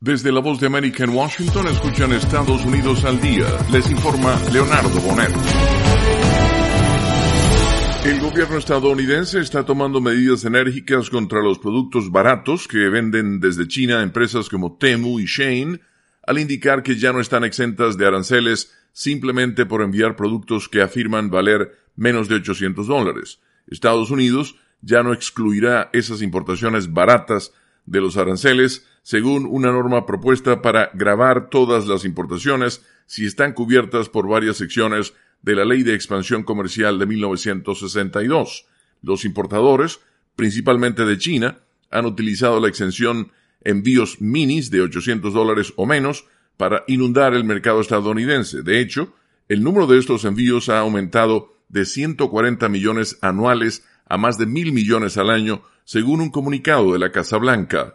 Desde la Voz de América en Washington escuchan Estados Unidos al día. Les informa Leonardo Bonet. El gobierno estadounidense está tomando medidas enérgicas contra los productos baratos que venden desde China empresas como Temu y Shein, al indicar que ya no están exentas de aranceles simplemente por enviar productos que afirman valer menos de $800. Estados Unidos ya no excluirá esas importaciones baratas de los aranceles, según una norma propuesta para gravar todas las importaciones si están cubiertas por varias secciones de la Ley de Expansión Comercial de 1962. Los importadores, principalmente de China, han utilizado la exención envíos minis de $800 o menos para inundar el mercado estadounidense. De hecho, el número de estos envíos ha aumentado de 140 millones anuales a más de 1,000 millones al año, según un comunicado de la Casa Blanca.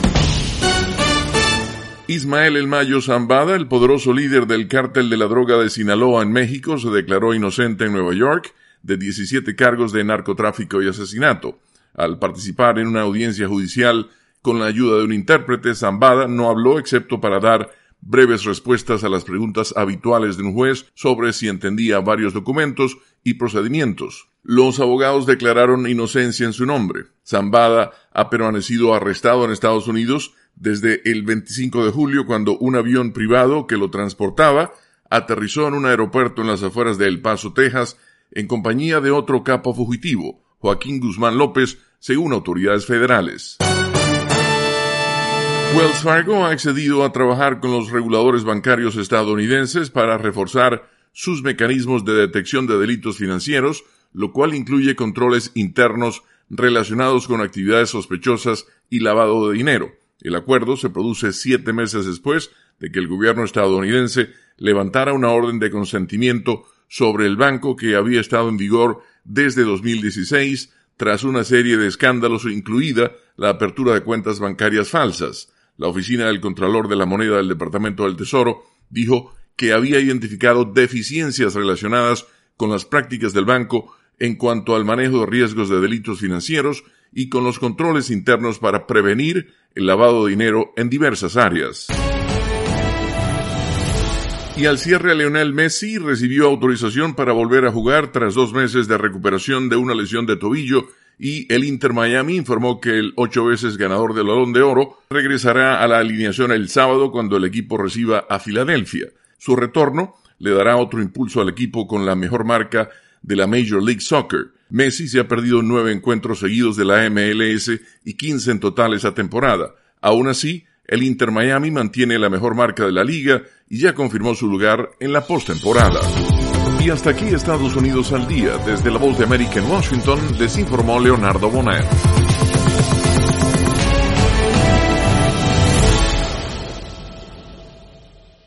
Ismael El Mayo Zambada, el poderoso líder del cártel de la droga de Sinaloa en México, se declaró inocente en Nueva York de 17 cargos de narcotráfico y asesinato. Al participar en una audiencia judicial con la ayuda de un intérprete, Zambada no habló excepto para dar breves respuestas a las preguntas habituales de un juez sobre si entendía varios documentos y procedimientos. Los abogados declararon inocencia en su nombre. Zambada ha permanecido arrestado en Estados Unidos desde el 25 de julio, cuando un avión privado que lo transportaba aterrizó en un aeropuerto en las afueras de El Paso, Texas, en compañía de otro capo fugitivo, Joaquín Guzmán López, según autoridades federales. Wells Fargo ha accedido a trabajar con los reguladores bancarios estadounidenses para reforzar sus mecanismos de detección de delitos financieros, lo cual incluye controles internos relacionados con actividades sospechosas y lavado de dinero. El acuerdo se produce 7 meses después de que el gobierno estadounidense levantara una orden de consentimiento sobre el banco que había estado en vigor desde 2016, tras una serie de escándalos, incluida la apertura de cuentas bancarias falsas. La oficina del Contralor de la Moneda del Departamento del Tesoro dijo que había identificado deficiencias relacionadas con las prácticas del banco en cuanto al manejo de riesgos de delitos financieros y con los controles internos para prevenir el lavado de dinero en diversas áreas. Y al cierre, Lionel Messi recibió autorización para volver a jugar tras 2 meses de recuperación de una lesión de tobillo, y el Inter Miami informó que el 8 veces ganador del Balón de Oro regresará a la alineación el sábado cuando el equipo reciba a Filadelfia. Su retorno le dará otro impulso al equipo con la mejor marca de la Major League Soccer. Messi se ha perdido 9 encuentros seguidos de la MLS y 15 en total esta temporada. Aún así, el Inter Miami mantiene la mejor marca de la liga y ya confirmó su lugar en la postemporada. Y hasta aquí Estados Unidos al día. Desde la Voz de América en Washington les informó Leonardo Bonet.